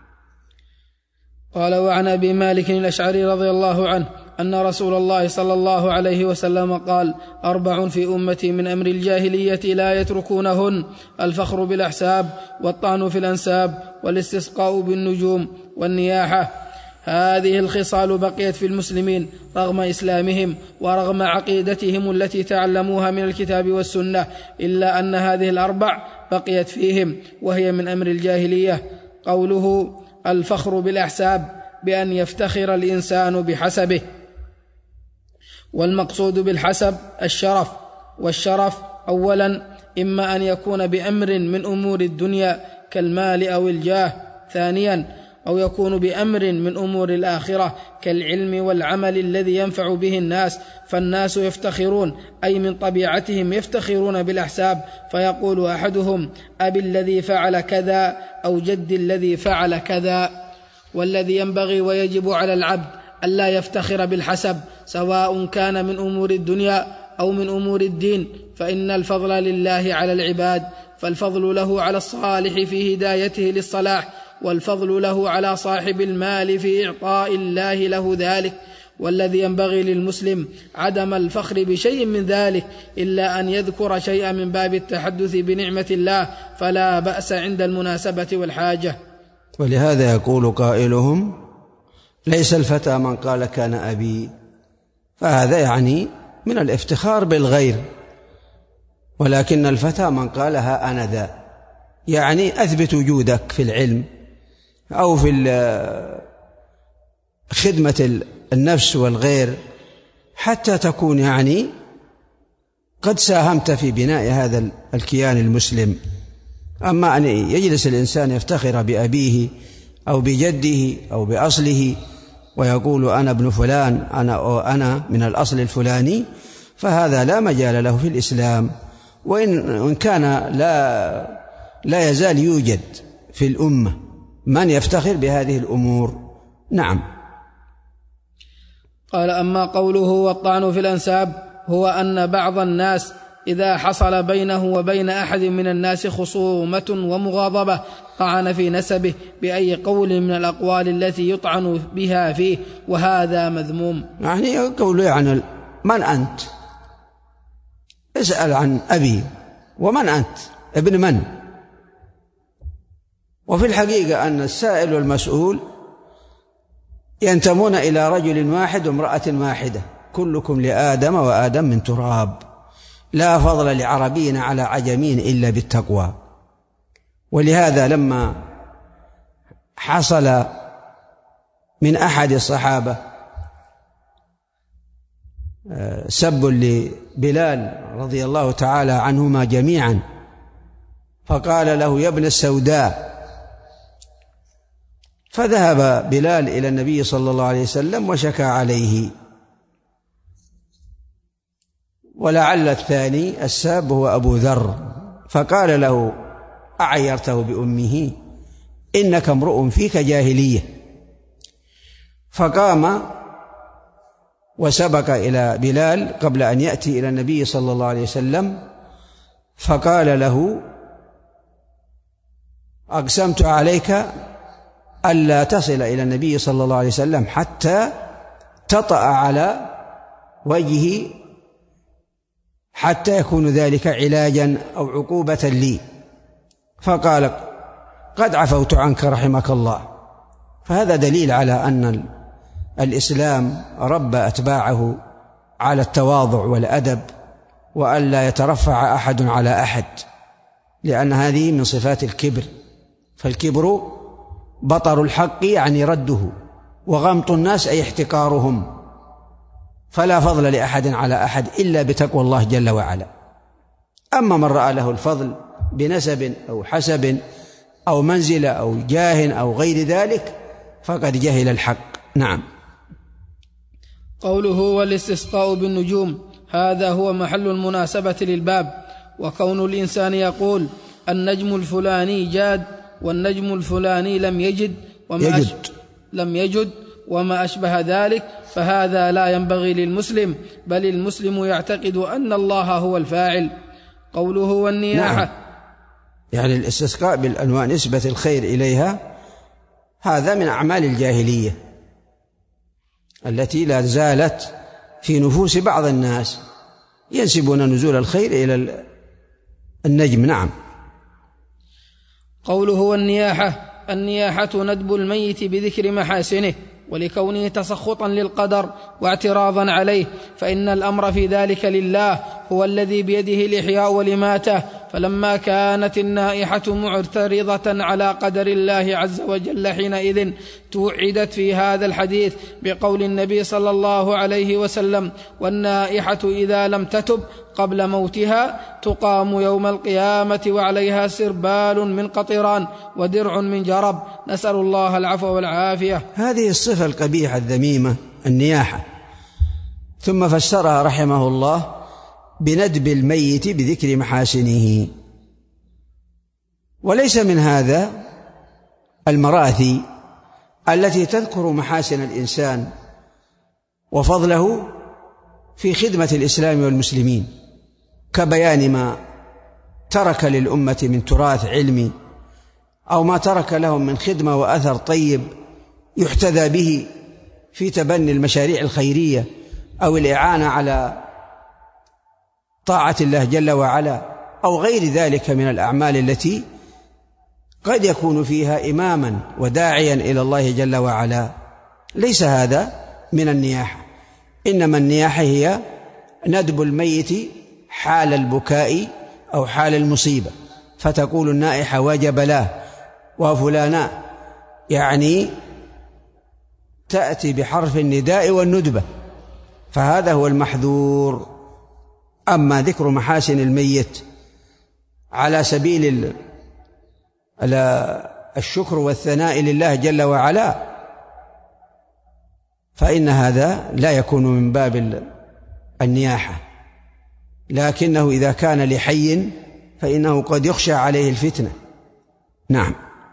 قال وعن أبي مالك الأشعري رضي الله عنه أن رسول الله صلى الله عليه وسلم قال 4 في أمتي من أمر الجاهلية لا يتركونهن: الفخر بالأحساب، والطعن في الأنساب، والاستسقاء بالنجوم، والنياحة. هذه الخصال بقيت في المسلمين رغم إسلامهم ورغم عقيدتهم التي تعلموها من الكتاب والسنة، إلا أن هذه ال4 بقيت فيهم، وهي من أمر الجاهلية. قوله الفخر بالأحساب بأن يفتخر الإنسان بحسبه، والمقصود بالحسب الشرف، والشرف أولا إما أن يكون بأمر من أمور الدنيا كالمال أو الجاه، ثانيا أو يكون بأمر من أمور الآخرة كالعلم والعمل الذي ينفع به الناس، فالناس يفتخرون أي من طبيعتهم يفتخرون بالأحساب، فيقول أحدهم أبي الذي فعل كذا أو جدي الذي فعل كذا. والذي ينبغي ويجب على العبد ألا يفتخر بالحسب، سواء كان من أمور الدنيا أو من أمور الدين، فإن الفضل لله على العباد، فالفضل له على الصالح في هدايته للصلاح، والفضل له على صاحب المال في إعطاء الله له ذلك، والذي ينبغي للمسلم عدم الفخر بشيء من ذلك إلا أن يذكر شيئا من باب التحدث بنعمة الله، فلا بأس عند المناسبة والحاجة. ولهذا يقول قائلهم: ليس الفتى من قال كان أبي، فهذا يعني من الافتخار بالغير، ولكن الفتى من قال ها أنا ذا، يعني أثبت وجودك في العلم أو في خدمة النفس والغير حتى تكون يعني قد ساهمت في بناء هذا الكيان المسلم. أما أن يجلس الإنسان يفتخر بأبيه أو بجده أو بأصله ويقول أنا ابن فلان، أنا من الأصل الفلاني، فهذا لا مجال له في الإسلام، وإن كان لا يزال يوجد في الأمة من يفتخر بهذه الأمور. نعم. قال: أما قوله والطعن في الأنساب هو أن بعض الناس إذا حصل بينه وبين أحد من الناس خصومة ومغاضبة طعن في نسبه بأي قول من الأقوال التي يطعن بها فيه، وهذا مذموم. يعني قوله يعني من أنت؟ اسأل عن أبي، ومن أنت؟ ابن من؟ وفي الحقيقة أن السائل والمسؤول ينتمون إلى رجل واحد وامرأة واحدة، كلكم لآدم وآدم من تراب، لا فضل لعربي على عجمي إلا بالتقوى. ولهذا لما حصل من أحد الصحابة سب لبلال رضي الله تعالى عنهما جميعا، فقال له: يا ابن السوداء، فذهب بلال إلى النبي صلى الله عليه وسلم وشكى عليه. ولعل الثاني الساب هو أبو ذر، فقال له: أعيرته بأمه؟ إنك امرؤ فيك جاهلية. فقام وسبق إلى بلال قبل أن يأتي إلى النبي صلى الله عليه وسلم، فقال له: أقسمت عليك ألا تصل إلى النبي صلى الله عليه وسلم حتى تطأ على وجهه، حتى يكون ذلك علاجا أو عقوبة لي. فقال: قد عفوت عنك رحمك الله. فهذا دليل على أن الإسلام ربى أتباعه على التواضع والأدب، وأن لا يترفع أحد على أحد، لأن هذه من صفات الكبر. فالكبر بطر الحق يعني رده، وغمط الناس أي احتقارهم، فلا فضل لأحد على أحد إلا بتقوى الله جل وعلا. أما من رأى له الفضل بنسب أو حسب أو منزلة أو جاه أو غير ذلك فقد جهل الحق. نعم. قوله والاستسقاء بالنجوم، هذا هو محل المناسبة للباب. وكون الإنسان يقول النجم الفلاني جاد والنجم الفلاني لم يجد وما أشبه ذلك، فهذا لا ينبغي للمسلم، بل المسلم يعتقد أن الله هو الفاعل. قوله والنياحة، نعم. يعني الاستسقاء بالأنواع نسبة الخير إليها، هذا من أعمال الجاهلية التي لا زالت في نفوس بعض الناس، ينسبون نزول الخير إلى النجم. نعم. قوله والنياحة، النياحة ندب الميت بذكر محاسنه، ولكونه تسخطا للقدر واعتراضا عليه، فإن الأمر في ذلك لله، هو الذي بيده الإحياء والإماتة. فلما كانت النائحة معترضة على قدر الله عز وجل حينئذ توعدت في هذا الحديث بقول النبي صلى الله عليه وسلم: والنائحة إذا لم تتب قبل موتها تقام يوم القيامة وعليها سربال من قطران ودرع من جرب، نسأل الله العفو والعافية. هذه الصفة القبيحة الذميمة النياحة. ثم فسرها رحمه الله بندب الميت بذكر محاسنه. وليس من هذا المراثي التي تذكر محاسن الإنسان وفضله في خدمة الإسلام والمسلمين، كبيان ما ترك للأمة من تراث علمي، أو ما ترك لهم من خدمة وأثر طيب يحتذى به في تبني المشاريع الخيرية أو الإعانة على طاعة الله جل وعلا أو غير ذلك من الأعمال التي قد يكون فيها إماما وداعيا إلى الله جل وعلا، ليس هذا من النياحة. إنما النياحة هي ندب الميت حال البكاء أو حال المصيبة، فتقول النائحة وجب له وفلانا، يعني تأتي بحرف النداء والندبة، فهذا هو المحذور. أما ذكر محاسن الميت على سبيل الشكر والثناء لله جل وعلا فإن هذا لا يكون من باب النياحة، لكنه إذا كان لحي فإنه قد يخشى عليه الفتنة. نعم.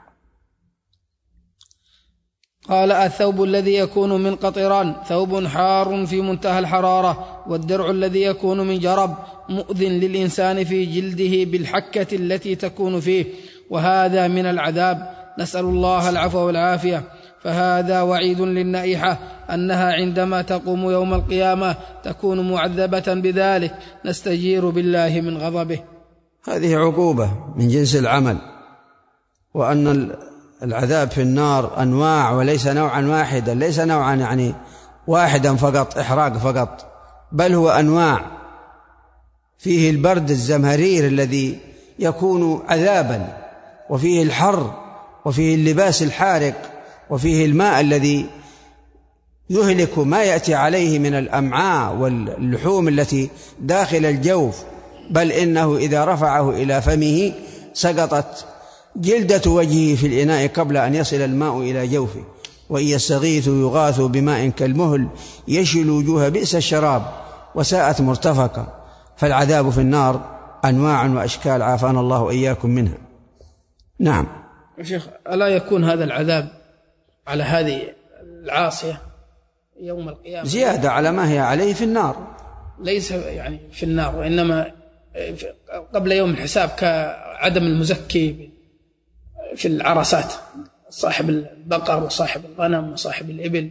قال: الثوب الذي يكون من قطران ثوب حار في منتهى الحرارة، والدرع الذي يكون من جرب مؤذن للإنسان في جلده بالحكة التي تكون فيه، وهذا من العذاب، نسأل الله العفو والعافية. فهذا وعيد للنائحة أنها عندما تقوم يوم القيامة تكون معذبة بذلك، نستجير بالله من غضبه. هذه عقوبة من جنس العمل، وأن العذاب في النار أنواع وليس نوعا واحدا، ليس نوعا يعني واحدا فقط إحراق فقط، بل هو أنواع. فيه البرد الزمهرير الذي يكون عذابا، وفيه الحر، وفيه اللباس الحارق، وفيه الماء الذي يهلك ما يأتي عليه من الأمعاء واللحوم التي داخل الجوف، بل إنه إذا رفعه إلى فمه سقطت جلدة وجهه في الإناء قبل أن يصل الماء إلى جوفه. وإن يستغيثوا يغاثوا بماء كالمهل يشوي الوجوه بئس الشراب وساءت مرتفقة. فالعذاب في النار أنواع وأشكال، عافانا الله وإياكم منها. نعم. يا شيخ، ألا يكون هذا العذاب على هذه العاصية يوم القيامة زيادة على ما هي عليه في النار؟ ليس يعني في النار، وإنما قبل يوم الحساب كعدم المزكي في العرسات، صاحب البقر وصاحب الغنم وصاحب الإبل.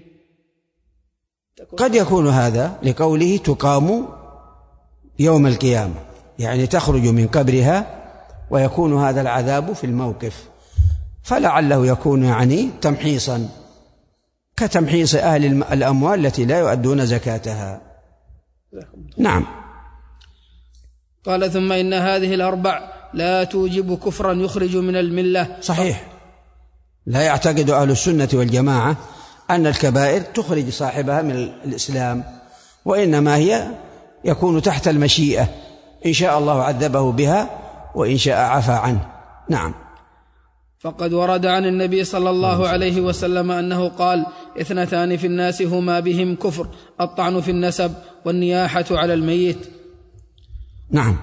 قد يكون هذا لقوله تقام يوم القيامة، يعني تخرج من قبرها ويكون هذا العذاب في الموقف، فلعله يكون يعني تمحيصا كتمحيص أهل الأموال التي لا يؤدون زكاتها. نعم. قال: ثم إن هذه الأربع لا توجب كفرا يخرج من الملة. صحيح، لا يعتقد أهل السنة والجماعة أن الكبائر تخرج صاحبها من الإسلام، وإنما هي يكون تحت المشيئة، إن شاء الله عذبه بها وإن شاء عفى عنه. نعم. فقد ورد عن النبي صلى الله عليه وسلم أنه قال: 2 في الناس هما بهم كفر، الطعن في النسب والنياحة على الميت. نعم.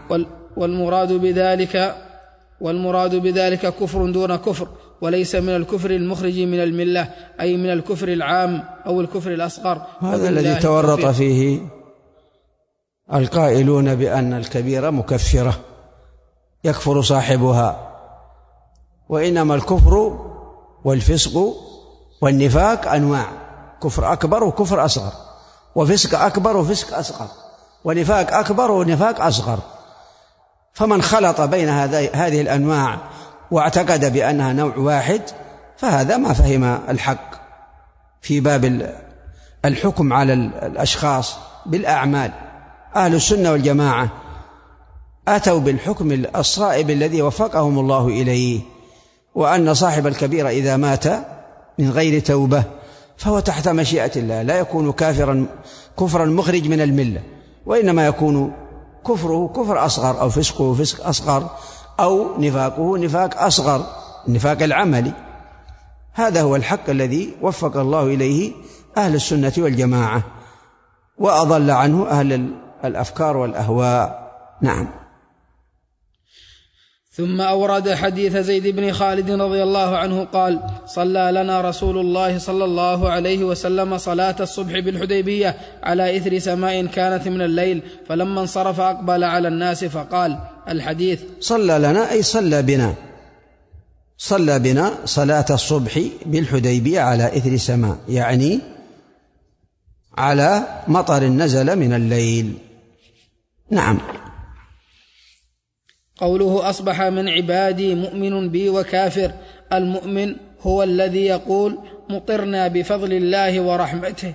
والمراد بذلك كفر دون كفر، وليس من الكفر المخرج من الملة، أي من الكفر العام أو الكفر الأصغر. هذا الذي تورط فيه القائلون بأن الكبيرة مكفرة يكفر صاحبها، وإنما الكفر والفسق والنفاق أنواع، كفر أكبر وكفر أصغر، وفسق أكبر وفسق أصغر، ونفاق أكبر ونفاق أصغر. فمن خلط بين هذه الأنواع واعتقد بأنها نوع واحد فهذا ما فهم الحق في باب الحكم على الأشخاص بالأعمال. أهل السنة والجماعة أتوا بالحكم الصائب الذي وفقهم الله إليه، وأن صاحب الكبيرة إذا مات من غير توبة فهو تحت مشيئة الله، لا يكون كفرا مخرج من الملة، وإنما يكون كفره كفر أصغر، أو فسقه فسق أصغر، أو نفاقه نفاق أصغر، النفاق العملي. هذا هو الحق الذي وفق الله إليه أهل السنة والجماعة، وأضل عنه أهل الأفكار والأهواء. نعم. ثم أورد حديث زيد بن خالد رضي الله عنه قال: صلى لنا رسول الله صلى الله عليه وسلم صلاة الصبح بالحديبية على إثر سماء كانت من الليل، فلما انصرف أقبل على الناس فقال. الحديث. صلى لنا أي صلى بنا صلاة الصبح بالحديبية على إثر سماء، يعني على مطر نزل من الليل. نعم. قوله أصبح من عبادي مؤمن بي وكافر. المؤمن هو الذي يقول مطرنا بفضل الله ورحمته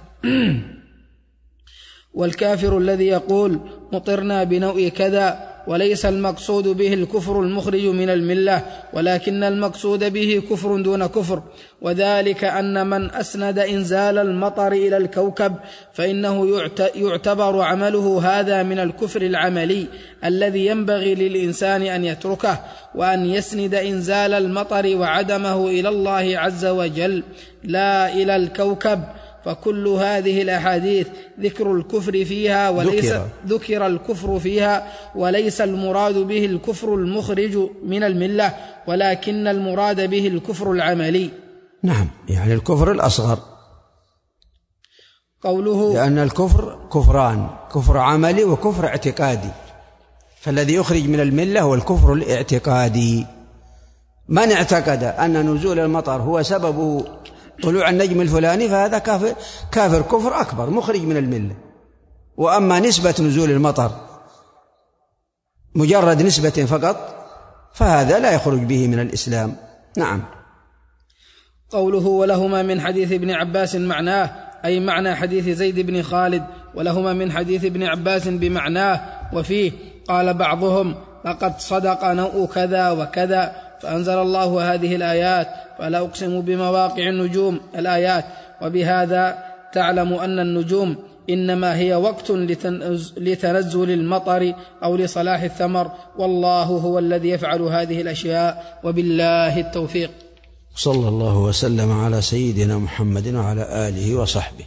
والكافر الذي يقول مطرنا بنوء كذا، وليس المقصود به الكفر المخرج من الملة، ولكن المقصود به كفر دون كفر، وذلك أن من أسند إنزال المطر إلى الكوكب فإنه يعتبر عمله هذا من الكفر العملي الذي ينبغي للإنسان أن يتركه، وأن يسند إنزال المطر وعدمه إلى الله عز وجل لا إلى الكوكب. فكل هذه الأحاديث ذكر الكفر فيها وليس المراد به الكفر المخرج من الملة، ولكن المراد به الكفر العملي. نعم، يعني الكفر الأصغر. قوله لأن الكفر كفران، كفر عملي وكفر اعتقادي، فالذي يخرج من الملة هو الكفر الاعتقادي. من اعتقد أن نزول المطر هو سببه طلوع النجم الفلاني فهذا كافر كفر أكبر مخرج من الملة. وأما نسبة نزول المطر مجرد نسبة فقط فهذا لا يخرج به من الإسلام. نعم. قوله ولهما من حديث ابن عباس معناه، أي معنى حديث زيد بن خالد، ولهما من حديث ابن عباس بمعناه. وفيه قال بعضهم لقد صدق نوء كذا وكذا، فأنزل الله هذه الآيات فلا أقسم بمواقع النجوم الآيات. وبهذا تعلم أن النجوم إنما هي وقت لتنزل المطر أو لصلاح الثمر، والله هو الذي يفعل هذه الأشياء، وبالله التوفيق. صلى الله وسلم على سيدنا محمد وعلى آله وصحبه.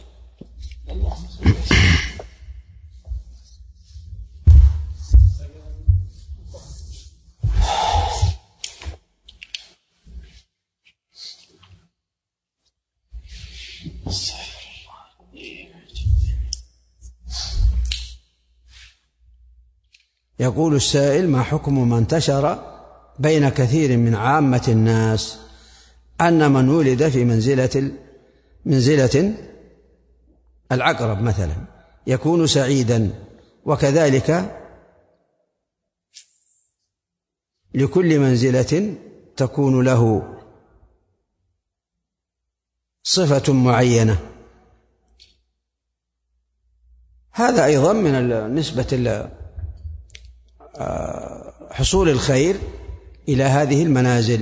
يقول السائل: ما حكم ما انتشر بين كثير من عامة الناس أن من ولد في منزلة العقرب مثلا يكون سعيدا، وكذلك لكل منزلة تكون له صفة معينة؟ هذا أيضا من نسبة حصول الخير إلى هذه المنازل،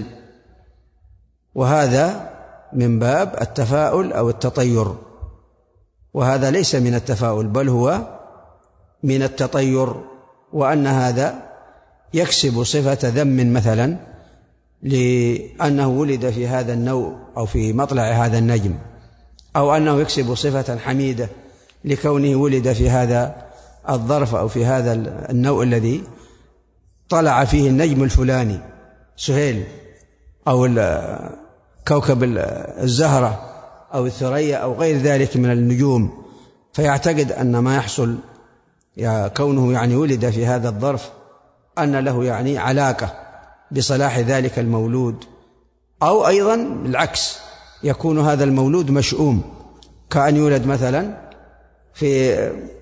وهذا من باب التفاؤل أو التطير، وهذا ليس من التفاؤل بل هو من التطير، وأن هذا يكسب صفة ذم مثلا لأنه ولد في هذا النوع أو في مطلع هذا النجم، أو أنه يكسب صفة حميدة لكونه ولد في هذا الظرف أو في هذا النوع الذي طلع فيه النجم الفلاني سهيل أو كوكب الزهرة أو الثريا أو غير ذلك من النجوم، فيعتقد أن ما يحصل كونه يعني ولد في هذا الظرف أن له يعني علاقة بصلاح ذلك المولود، أو أيضا العكس يكون هذا المولود مشؤوم، كأن يولد مثلا في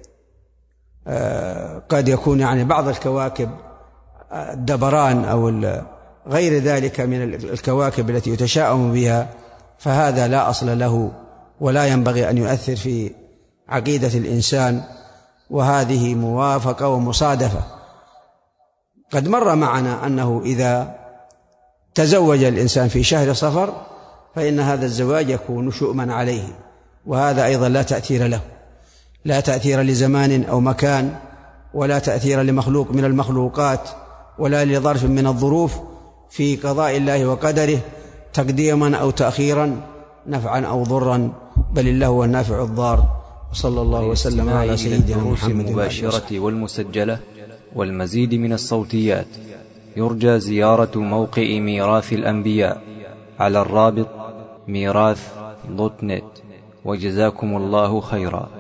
قد يكون يعني بعض الكواكب الدبران أو غير ذلك من الكواكب التي يتشاءم بها، فهذا لا أصل له ولا ينبغي أن يؤثر في عقيدة الإنسان، وهذه موافقة ومصادفة. قد مر معنا أنه إذا تزوج الإنسان في شهر صفر فإن هذا الزواج يكون شؤما عليه، وهذا أيضا لا تأثير له، لا تأثير لزمان أو مكان، ولا تأثير لمخلوق من المخلوقات، ولا لظرف من الظروف في قضاء الله وقدره تقديما أو تأخيرا، نفعا أو ضرا، بل الله هو النافع الضار. صلى الله وسلم على سيدنا محمد. المباشرة والمسجلة والمزيد من الصوتيات يرجى زيارة موقع ميراث الأنبياء على الرابط ميراث.net، وجزاكم الله خيرا.